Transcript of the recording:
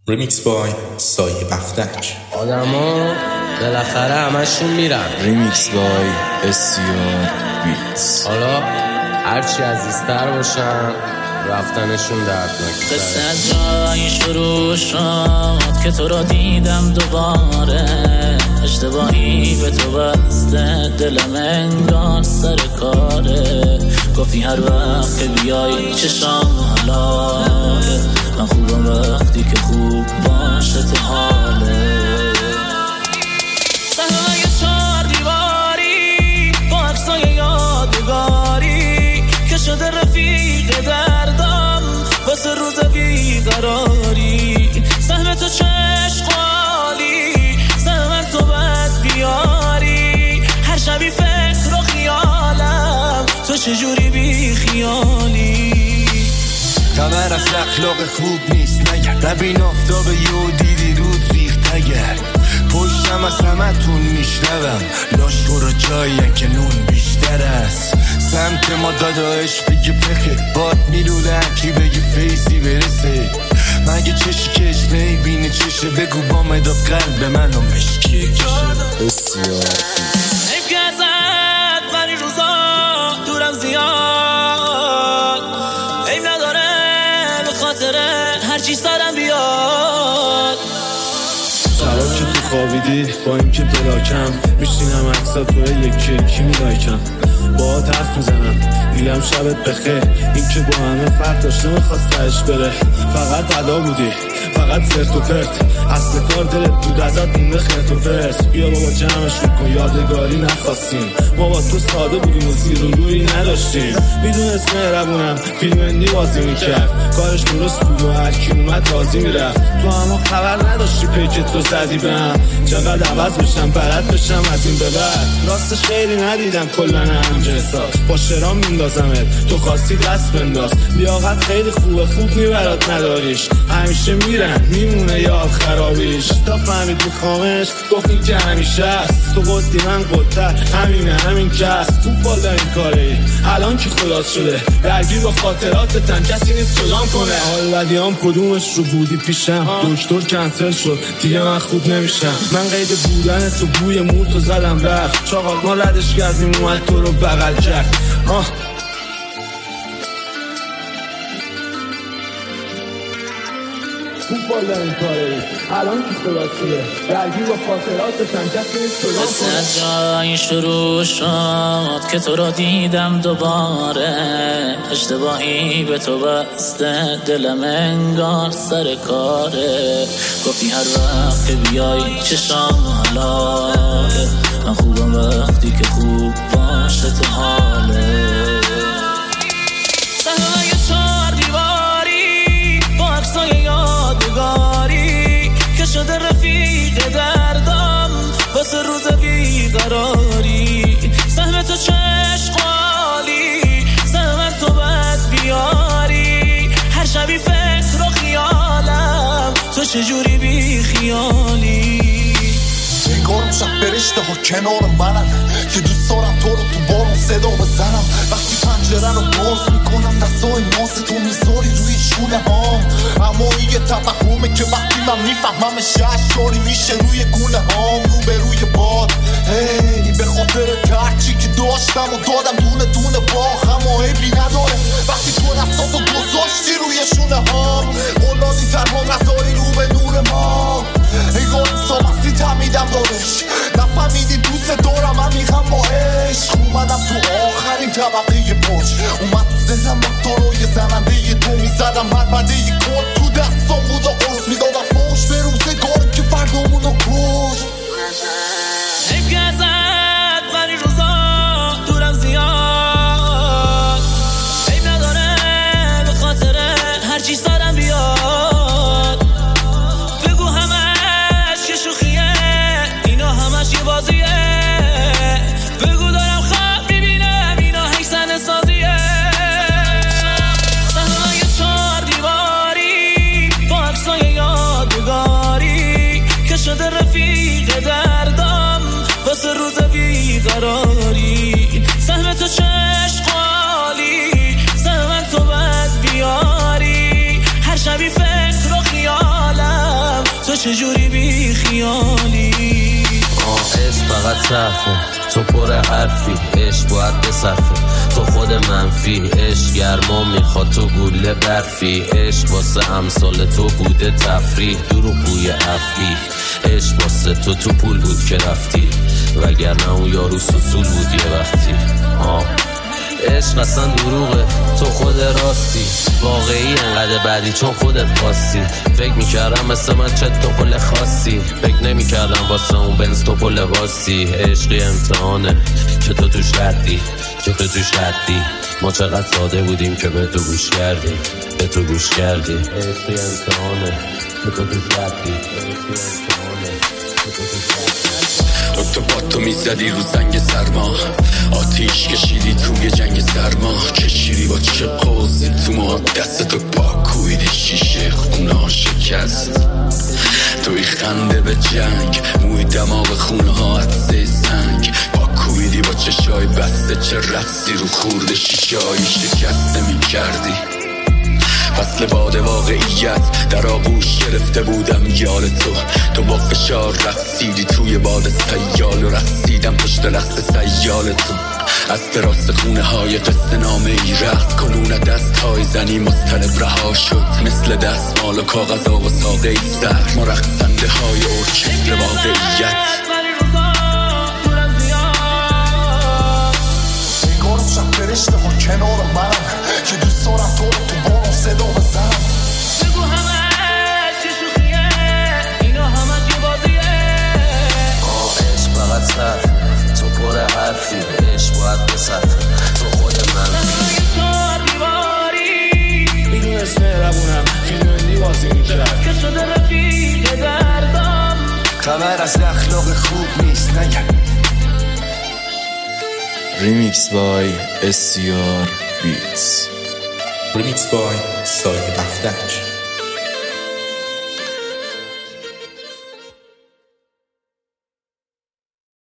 ریمیکس بای سایه بختک. آدما بالاخره همشون میرن. ریمیکس بای SCR بیتس. حالا هرچی عزیزتر باشن رفتنشون دردناک. قصه از جایی شروع شد که تو را دیدم دوباره، اشتباهی به تو بسته دلم انگار سر کاره. گفتی هر وقت که بیایی چشام حلاله، من خوبم وقتی که خوب باشه تو حاله. صحنه‌های چهار دیواری با عکسای یادگاری که شده رفیق دردم واسه روز بیقراری. سهم تو چشقالی، سهم تو بد بیاری، هر شبی فکر و خیالم تو چجوری بی خیالی. خبر از اخلاق خوب نیست نگرد، نبین آفتاب یو دیدی رود ریخت اگر پشتم از همه تون میشنوم لاش برو جایین که نون بیشتر است. سمت ما داداش بگه پخه باد میلوله کی بگه فیزی برسه، مگه چشی کش نیبینه چشه بگو با مداد قلب منو مشکی کشه. SCR حیف که ازت من این روزا دورم زیاد، حیف نداره به خاطره هرچی سرم بیاد. شبا که تو خوابیدی با این که بلاکم میشینم عکسا توی یکی میلایکم، با حرف میزنم دیلم شبت بخیر. این که با همه فرق داشته میخواستش بره، فقط عدا بودی فقط سرت و پرت، اصل کار دلت بود ازت مونده خرت و پرت. بیا بابا جمعش کن یادگاری نخواستیم، ما با تو ساده بودیم و زیر و روی نداشتیم. میدونست مهربونم فیلم اندی بازی میکرد، کارش درست بود و هرکی اومد راضی میرفت. تو اما خبر نداشتی پیکت رو زدی بهم، چقدر عوض بشم بلد بشم از این به بعد. راستش خیلی ندیدم کلن همجنسات، با شرام میندازمت تو خواستی دست بنداز. لیاقت خیلی خوبه خوب میبرات نداریش، همیشه میرن میمونه یاد خرابیش. تا فهمید میخوامش گفتیم که همیشه است، تو قدی من قدتر همینه همین کس. تو بالا این کاری الان که خلاص شده درگیر با خاطراتتن، کسی نیست جلام کنه. حال بدیام کدومش رو بودی پیشم، دکتر کنسل شد دیگه من خوب نمیشم. من قید بودن تو بوی موتو زدم رفت، چاقال ما ردش کردیم اومد تو رو بغل کرد. خوب بالا این کاری الان که خلاص شده درگیر با خاطراتتن، کسی نیست جلام قصه کنه. از جایی شروع شد که تو را دیدم دوباره، اشتباهی به تو بسته دلم انگار سر کاره. گفتی هر وقت که بیایی چشام حلاله، من خوبم وقتی که خوب باشه تو حاله. صحنه‌های چهار دیواری با عکسای یادگاری که شده رفیق دردم واسه روز بیقراری. سهم تو چشقالی، سهم تو بد بیاری، هر شبی فکر و خیالم تو چجوری بی خیالی. انگارم شب فرشته ها کنار منن که دوست دارم تو رو تو بارون صدا بزنم. وقتی پنجره رو باز میکنم دستای ناز تو میذاری روی شونه هام، اما این یه تفهمه که وقتی من میفهممش شاری میشه روی گونه هام. رو به روی باد هی به خاطر ترچی که داشتم و دادم دونه دونه باخ، اما عیبی نداره وقتی تو دستاتو گذاشتی روی شونه هام. اولادی تنها نذاری رو به نور ما، انگار سامستی تمیدم دارش نفهمیدی دوست دارم عمیقم با عشق. اومدم تو آخرین طبقه برج، اومد تو ذهنم رفتارای زننده تو میزدم، هر بنده ی کل تو دستم بود و قرص میدادم فوش به روزگاری که فردامونو کش. حیف که ازت من این روزا دورم زیاد، حیف نداره به خاطره هرچی سرم بیاد. بگو همش یه شوخیه، اینا همش یه بازیه، بگو دارم خواب میبینم اینا حیثن سازیه. صحنه‌های چهار دیواری با آخه چجوری بی خیالی. عشق فقط صرفه، تو پر حرفی، عشق باید بصرفه، تو خود منفی. عشق گرما میخواد، تو گوله برفی. عشق واسه امثال تو بوده تفریح، دروغ بوی افعی. عشق واسه تو پول بود که رفتی، وگرنه اون یارو سوسول بود یه وقتی. عشق اصلا دروغه، تو خود راستی، واقعی انقدر بعدی چون خودت خواستی. فکر میکردم مثل من چه تو پل خاصی، فکر نمیکردم واسه اون بنز تو پل واسی. عشقی امتحانه که تو توش ردی، که تو توش ردی. ما چقدر ساده بودیم که به تو گوش کردیم، به تو گوش کردی. عشقی امتحانه که تو توش ردی، عشقی امتحانه که تو توش ردی. تو پاتو میزدی رو زنگ سرما، آتیش کشیدی توی جنگ سرما. کشیدی با چه قوزی تو ما، دستتو پاکویدی شیشه خونه ها شکست. توی خنده به جنگ، موی دماغ خونه ها عدسه سنگ. پاکویدی با چشای بسته، چه رقصی رو خورده شیشه هایی شکسته میکردی. فصل باد واقعیت در آغوش گرفته بودم یال تو با فشار رقصیدی توی باد سیال و رقصیدم پشت رقص سیال تو. از تراس خونه های قصه نامه ای رقص کنون دست های زنی مضطرب رها شد، مثل دستمال و کاغذا و ساقه ای سر. ما رقصنده های ارکستر واقعیت. نگارم شب فرشته ها کنار منم که دوست دارم تو رو تو بارم صدا بزنم. بگو همه چی شوخیه، اینا همه چی بازیه. عشق فقط صرفه، تو پر حرفی، عشق باید بصرفه، تو خود منفی. میدونست مهربونم، فیلمندی بازی میکرد که شده رفیق دردم. خبر از اخلاق خوب نیست نگم. ریمیکس بای SCR بیتس. Remixed by سایه بختک.